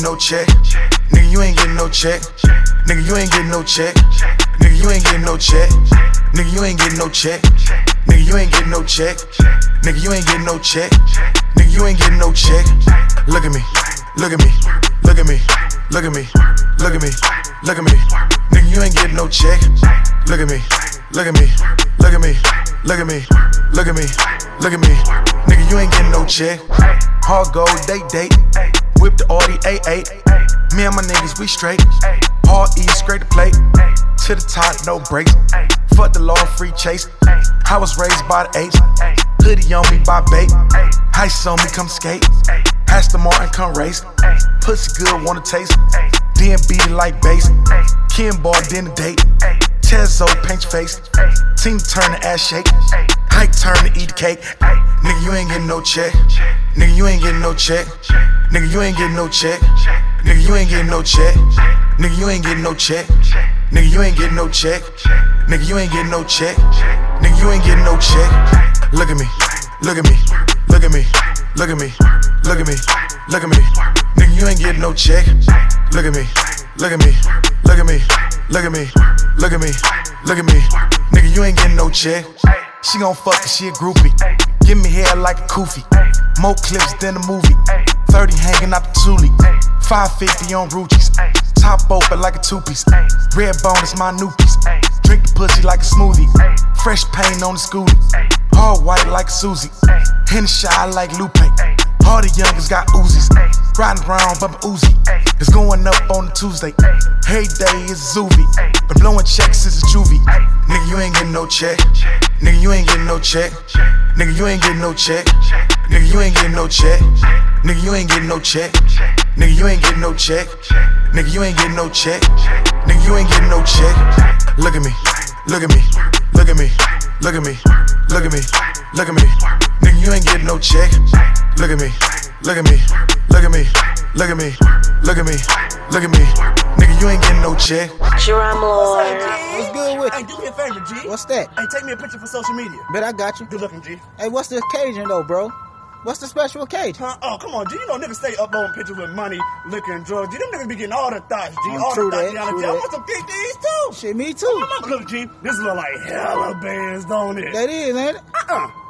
no check. Nigga, you ain't getting no check. Nigga, you ain't getting no check. Nigga, you ain't getting no check. Nigga, you ain't getting no check. Nigga, you ain't getting no check. Nigga, you ain't getting no check. Nigga, you ain't getting no check. Look at me, look at me, look at me, look at me, look at me, look at me. Nigga, you ain't getting no check. Look at me, look at me, look at me, look at me, look at me, look at me. Nigga, you ain't getting no check. Hard gold, date. Whip the Audi A8. Me and my niggas, we straight. Hard E, scrape the plate. To the top, no brakes. Fuck the law, free chase. I was raised by the apes. Hoodie on me by bait. Ice on me, come skate. Aston Martin, come race. Pussy good, wanna taste. Then beat it like bass. Ken ball, then the date. Tezo, paint your face. Team turn the ass shake. Hike turn to eat the cake. Nigga, you ain't getting no check. Nigga, you ain't getting no check. Nigga, you ain't getting no check. Nigga, you ain't getting no check. Nigga, you ain't getting no check. Nigga, you ain't getting no check. Nigga, you ain't getting no check. Nigga, you ain't getting no check. Look at me, look at me, look at me, look at me, look at me, look at me. Nigga, you ain't getting no check. Look at me, look at me, look at me, look at me, look at me, look at me. Nigga, you ain't getting no check. She gon' fuck cause she a groupie. Give me hair like a koofy. More clips than a movie. 30 hanging out the Thule. 550 on Ruchis. Top open like a two-piece. Red bone is my new piece. Drink the pussy like a smoothie. Fresh paint on the scooty. Hard white like a Susie. Henny shy like Lupe. All the youngers got Uzis. Riding around bumpin' Uzi. It's going up on the Tuesday. Every day is a Zoovie. But blowing checks is a juvie. Nigga, you ain't getting no check. Nigga, you ain't getting no check. Nigga, you ain't getting no check. Nigga, you ain't getting no check. Nigga, you ain't getting no check. Nigga, you ain't getting no check. Nigga, you ain't getting no check. Nigga, you ain't getting no check. Look at me, look at me, look at me, look at me, look at me, look at me. Nigga, you ain't getting no check. Look at me, look at me, look at me, look at me, look at me, look at me. Nigga, you ain't getting no check. Jerome Lord. What's good with you? Hey, do me a favor, G. What's that? Hey, take me a picture for social media. Bet I got you. Good looking, G. Hey, what's the occasion though, bro? What's the special occasion? Huh? Oh, come on, G. You know niggas stay uploading pictures with money, liquor, and drugs. G, them niggas be getting all the thoughts, G. All true the thoughts. that, I true want that. some PDs too. Shit, me too. Look, G. This look like hella bands, don't it? That is, ain't it?